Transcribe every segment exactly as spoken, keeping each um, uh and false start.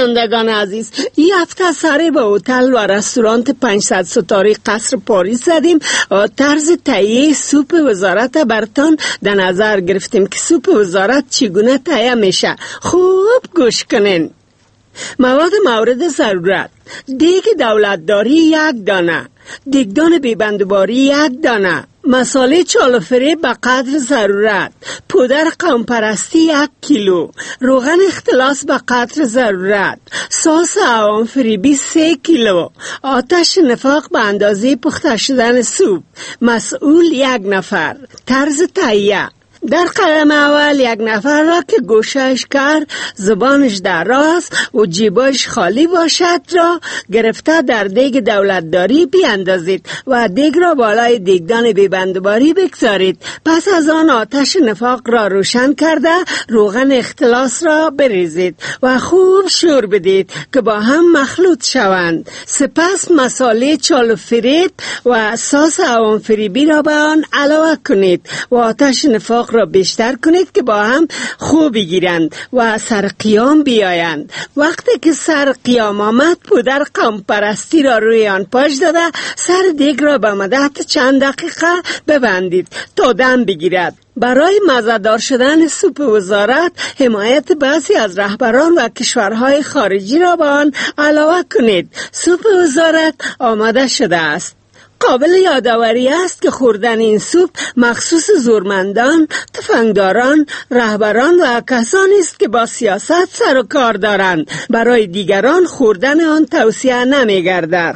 شنوندگان عزیز، این هفته سری به هتل و رستوران پانصد ستاره قصر پاریس زدیم و طرز تهیه سوپ وزارت برتان در نظر گرفتیم که سوپ وزارت چگونه تهیه میشه. خوب گوش کنین. مواد مورد ضرورت: دیگ دولتداری یک دانه، دیگدان بیبندباری یک دانه، مساله چالوفری به قدر ضرورت، پودر قوم پرستی یک کیلو، روغن اختلاس به قدر ضرورت، سس عوام فریبی سه کیلو، آتش نفاق به اندازه پخته شدن سوپ، مسئول یک نفر. طرز تهیه: در قدم اول یک نفر را که گوشش کر، زبانش دراز و جیبش خالی باشد را گرفته در دیگ دولتداری بیاندازید و دیگ را بالای دیگدان بیبندباری بگذارید. پس از آن آتش نفاق را روشن کرده روغن اختلاس را بریزید و خوب شور بدید که با هم مخلوط شوند. سپس مساله چالوفریت و سس عوام فریبی را به آن علاوه کنید و آتش نفاق را بیشتر کنید که با هم خوب بگیرند و سر قیام بیایند. وقتی که سر قیام آمد، پودر قوم پرستی را روی آن پاش داده سر دیگ را به مدت چند دقیقه ببندید تا دم بگیرد. برای مزه‌دار شدن سوپ وزارت حمایت بعضی از رهبران و کشورهای خارجی را به آن علاوه کنید. سوپ وزارت آماده شده است. قابل یادآوری است که خوردن این سوپ مخصوص زورمندان، تفنگداران، رهبران و کسانی است که با سیاست سر و کار دارند. برای دیگران خوردن آن توصیه نمی‌گردد.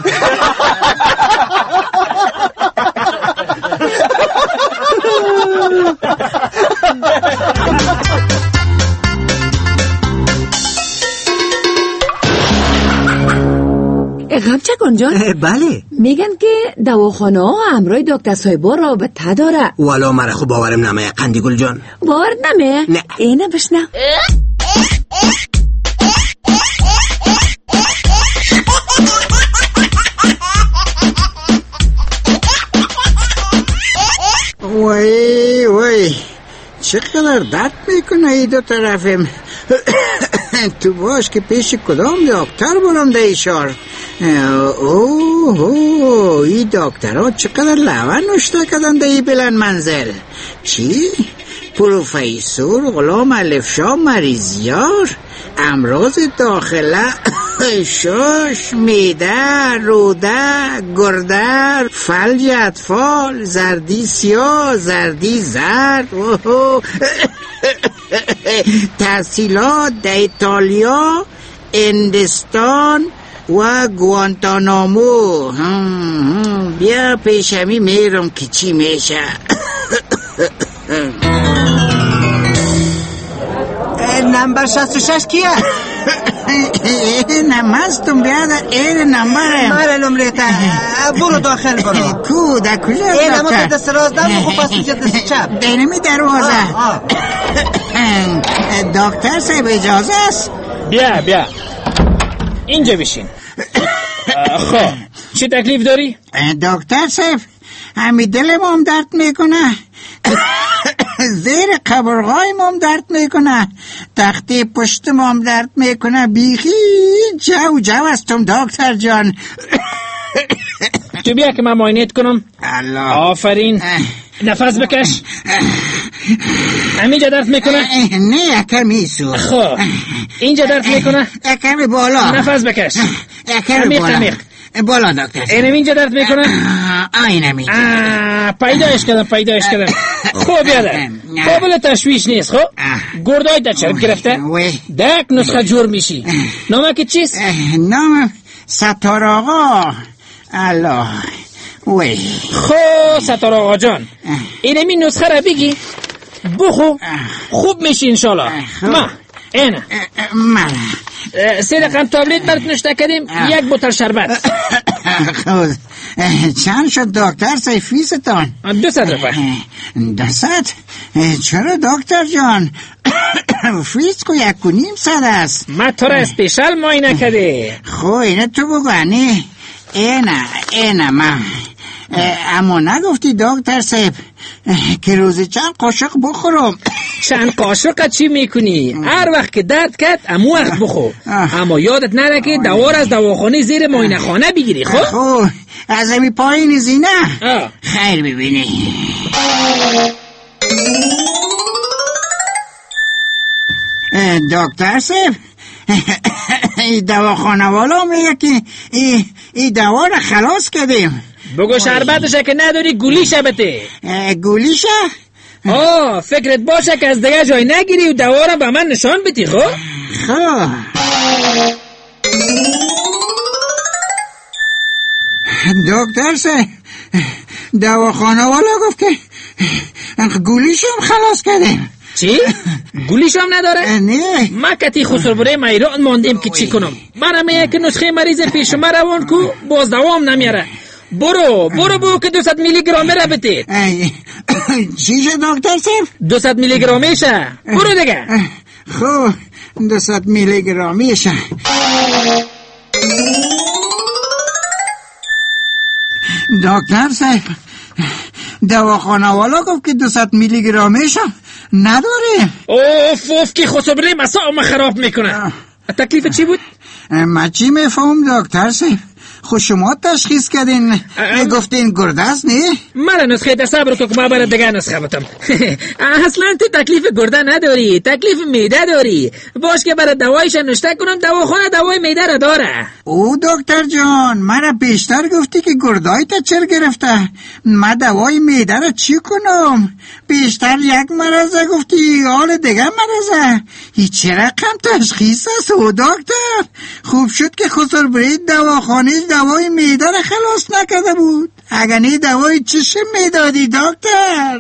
غمچکان جان، بله میگن که دواخانه ها همراه دکتر صاحبا رابطه داره. والا مرا خوب باورم نمیه قندیگل جان. باور نمیه؟ نه. اینه بشنو. وای وای چقدر درد میکنه ای دو طرفم. تو باش که پیش کدام دکتر برم ده ایشار. اوه اوه ای دکتر ها چقدر لون نشته کدن ده ای بلند منزل. چی؟ پروفیسور غلام الفشا مریضیار، امراض داخله، شش، میده، روده، گرده، فلج اطفال، زردی سیاه، زردی زرد، تحصیلات در ایتالیا، هندوستان و گوانتانامو. بیا پیشمی میرم که چی میشه. نمبر شصت و شش کیه؟ نمستم بیاده این نمبرم. مره نمریتا برو داخل برو. کو در کجا این نمو که دست راست دارم خوب پس اینجا دست چپ دینمی دروازه. دکتر صاحب اجازه است؟ بیا بیا اینجا بشین. خب چی تکلیف داری؟ دکتر صاحب همی دلم هم درد میکنه، زیر قبرغای مام درد میکنه، تختی پشت مام درد میکنه، بیخی جو جو هستم دکتر جان. تو بیا که من معاینت کنم. الله آفرین. نفس بکش. همینجا درد میکنه؟ نه یکمی سو. خب اینجا درد میکنه؟ یکمی بالا. نفس بکش. یکمی بالا. عمیق بالا دکتر. اینم اینجا درد میکنه؟ اینم اینجا. پیدایش کردم پیدایش کردم. خب بیادر قابل تشویش نیست. خب گردای در چرب گرفته دک نسخه جور میشی. نامه که چیست؟ نام ستار آقا. الله وی. خب ستار آقا جان اینم این نسخه را بگی بخو خوب میشی انشالله. ما اینه من سه رقم تابلت برات نوشته کردیم، یک بوتل شربت. خب چند شد دکتر سی فیستان؟ دو ست روپه. دو ست؟ چرا دکتر جان؟ فیس کو یک و نیم ست است. ما تو را اسپیشل معاینه کرده. خب اینه تو بگو نه اینه اینه من. اما نگفتی دکتر صاحب که روزی چند قاشق بخورم. چند قاشق چی میکنی؟ هر وقت که درد کرد امو وقت بخو. اما یادت نره که دوار از دواخانه زیر معاینه خانه بگیری. خب خب از همی پایین زینه خیر ببینی. دکتر صاحب این دواخانه والا میگه که این ای دوا را خلاص کردیم. بگو شربتشه که نداری گولیشه بته. گولیشه؟ آه فکرت باشه که از دیگه جای نگیری و دوا را به من نشان بدی. خب خب دکتر صاحب دواخانه والا گفت که گولیشم خلاص کردیم. چی؟ گولیش هم نداره؟ نه ما کتی خسروبره میران ماندیم که چی کنم. برای میگه که نسخه مریض پیش ما روان کو باز دوام نمیاره. برو برو برو که دوصد میلی گرامه را بتید. چی شد دکتر صاحب؟ دوصد میلی گرامیشه. برو دیگه. خب دوصد میلی گرامیشه. دکتر صاحب دواخانه والا گفت که دوصد میلی گرامیشه نداره. اوف اوف که خسروبره مسا خراب میکنه. تکلیف چی بود؟ من چی میفهم دکتر صاحب؟ خود شما تشخیص کردین گفتین گرده است نه؟ من نسخه تصبر که ما برای دیگه نسخه بتم. اصلا تو تکلیف گرده نداری، تکلیف میده داری. باش که برای دوایش نوشته کنم دواخانه دوای میده را داره. او دکتر جان مرا بیشتر گفتی که گردای تا چر گرفته. من دوای میده را چی کنم؟ بیشتر یک مرضه گفتی حال دیگه مرضه. هیچ رقم تشخیص است او دکتر؟ خوب شد که خسروبره دواخانه دوای میده را خلاص نکرده بود. اگر نه دوای چشم میدادی دکتر.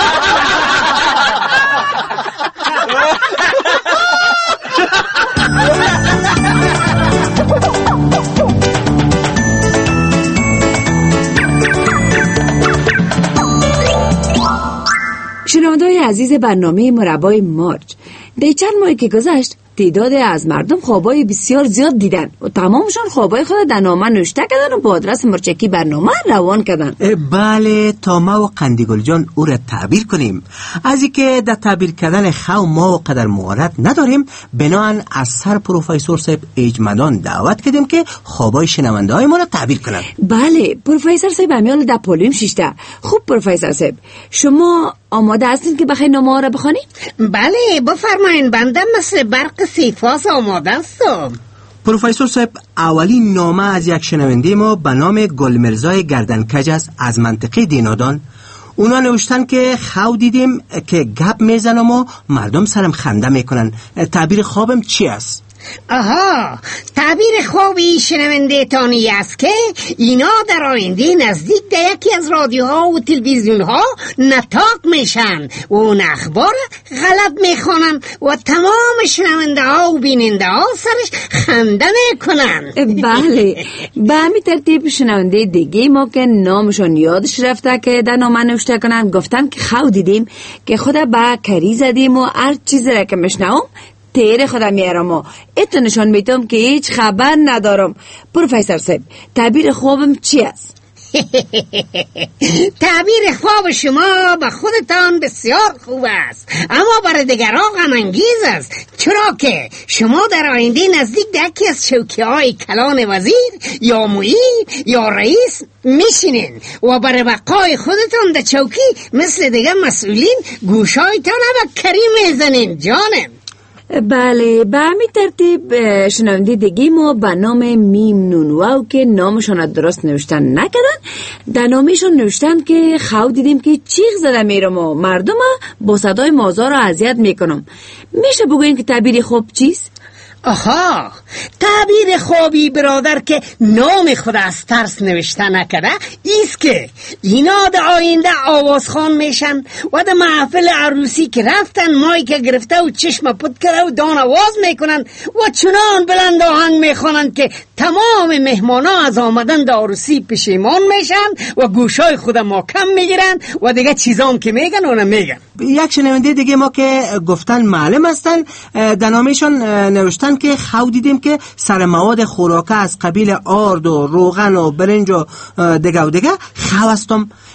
شنونده‌های عزیز برنامه مربای مارج، در چند ماهی که گذشت تعداد از مردم خوابای بسیار زیاد دیدن و تمامشان خوابای خود در نامه نوشته کردن و با آدرس مرچکی برنامه روان کردن. بله تا ما و قندیگل جان او را تعبیر کنیم. از اینکه در تعبیر کردن خواب ما و قدر مهارت نداریم، بناهن از سر پروفسور صاحب اجمدان دعوت کردیم که خوابای شنونده های ما را تعبیر کنند. بله پروفسور صاحب امیال در پولیم شیشته. خوب پروفسور صاحب شما آماده هستین که بخیر نامه را بخونید؟ بله بفرمایین، بنده مثل برق سیفاس آماده هستم. پروفسور صاحب اولین نامه از یک شنونده ما به نام گلمرزای گردنکج است از منطقه دینادان. اونا نوشتن که خواب دیدیم که گپ میزنم و مردم سرم خنده میکنن. تعبیر خوابم چی است؟ آها، تعبیر خوابی شنونده تانی است که اینا در آینده نزدیک در یکی از رادیوها و تلویزیونها نطاق میشن و اون اخبار غلط میخوانن و تمام شنونده ها و بیننده ها سرش خنده میکنن. بله به همین ترتیب شنونده دیگه ما که نامشون یادش رفته که در نامه نوشته کنن گفتن که خواب دیدیم که خدا با کری زدیم و هر چیزی را که میشنوم تیر خودم میارم و اتو نشان میتم که هیچ خبر ندارم. پروفسور صاحب تعبیر خوابم چی است؟ تعبیر خواب شما به خودتان بسیار خوب است، اما برای دیگران غم انگیز است، چرا که شما در آینده نزدیک یکی از چوکی‌های کلان وزیر یا معین یا رئیس میشینین و برای بقای خودتان در چوکی مثل دیگه مسئولین گوشایتان به کری میزنین جانم. بله به همین ترتیب شنونده دیگه ما به نام میم نونواو که نامشان درست نوشتن نکردن در نامشون نوشتن که خواب دیدیم که چیغ زده میرم و مردم با صدای مازار رو اذیت میکنم. میشه بگوین که تعبیر خوب چیست؟ آها، تعبیر خوابی برادر که نام خود از ترس نوشته نکرده ایست که اینا در آینده آوازخوان میشن و در محفل عروسی که رفتن مایک گرفته و چشم پد کرده و دان آواز میکنن و چنان بلند آهنگ میخوانن که تمام مهمانا از آمدن در عروسی پشیمان میشن و گوشای خود محکم میگیرن و دیگه چیزام که میگن اونم میگن. یک شنونده دیگه ما که گفتن معلم هستن در نامشون نوشتن که خواب دیدیم که سر مواد خوراکه از قبیل آرد و روغن و برنج و دیگه و دیگه خواب هستم.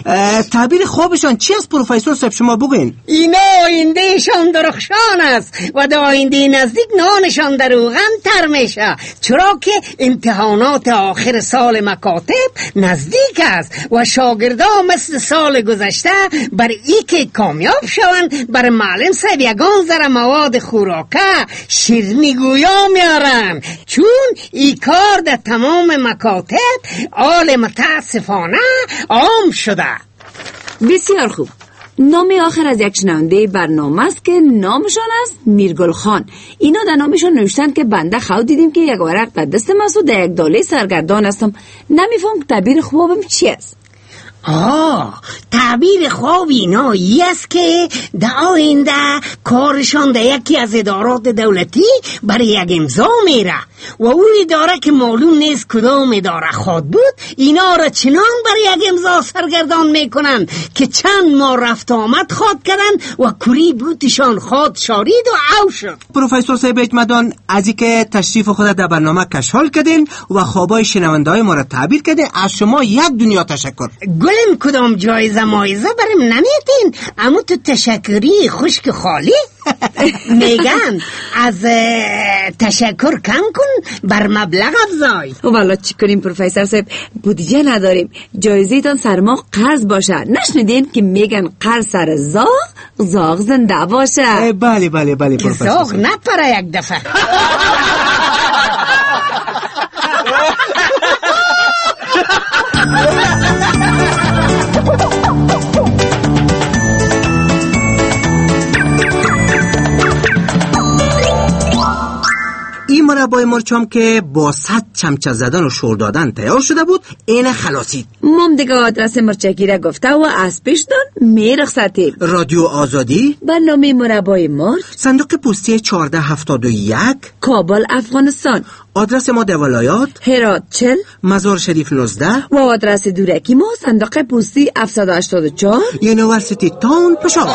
تعبیر خوابشان چی است پروفسور صاحب؟ شما بگوین. اینا آیندهشان درخشان است و در آینده نزدیک نانشان در روغن تر میشه، چرا که امتحانات آخر سال مکاتب نزدیک است و شاگردان مثل سال گذشته بر ای که کامیاب شوند بر معلم صاحب یگان ذره مواد خوراکه شیرینی گویا میارن، چون ای کار در تمام مکاتب آل متاسفانه عام شده. بسیار خوب. نام آخر از یک شنونده برنامه است که نامشان است میرگل خان. اینا در نامشان نوشتن که بنده خود دیدیم که یک ورق در دستم است و در یک داله سرگردان هستم. نمیفهم تعبیر خوابم چی است. آه تعبیر خواب اینا ای است که در آینده کارشان در یکی از ادارات دولتی برای یک امضا میره و اون اداره که معلوم نیست کدام اداره خود بود اینا را چنان برای یک امضا سرگردان میکنن که چند ماه رفت آمد خواد کردن و کری بوتشان خواد شارید و او شد. پروفسور صاحب اجمدان، از این که تشریف خود در برنامه کشحال کردین و خوابای شنونده های ما را تعبیر کردین، از شما یک دنیا تشکر. گلم کدام جایزه مایزه برم نمیتین، اما تو تشکری خشک خالی میگن از تشکر کم کن بر مبلغ افزای. والا چی کنیم پروفسور صاحب، بودجه نداریم، جایزه تان سر ما قرض باشه. نشنیدین که میگن قرض سر زاغ زاغ زنده باشه؟ بله بله بله پروفسور صاحب. زاغ نپره یک دفعه. این مربای مرچام که با صد چمچه زدن و شور دادن تیار شده بود این خلاصید. مام دیگه آدرس مرچکی را گفته و از پیش دان میرخصتیم. رادیو آزادی، برنامه مربای مرچ، صندوق پستی چهارده هفتاد و یک، کابل افغانستان. آدرس ما در ولایات هرات چل، مزار شریف نوزده و آدرس دورکی ما صندوق پستی هفتصد و هشتاد و چهار، یونیورسیتی تاون پشاور.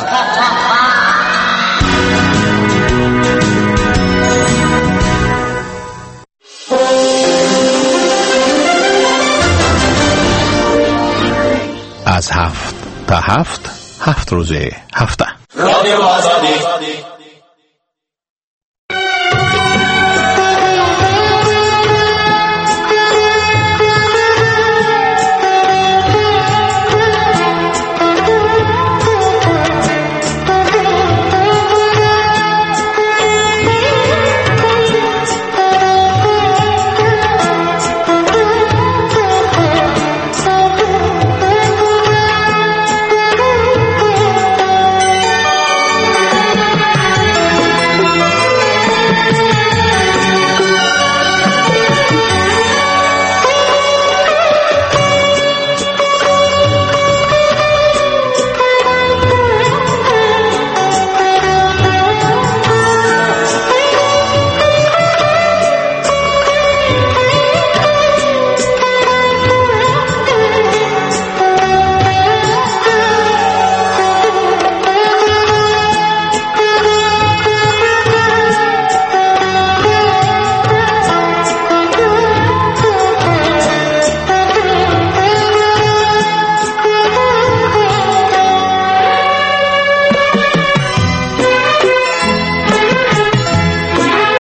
از هفت تا هفت، هفت روزه هفته. رادیو آزادی.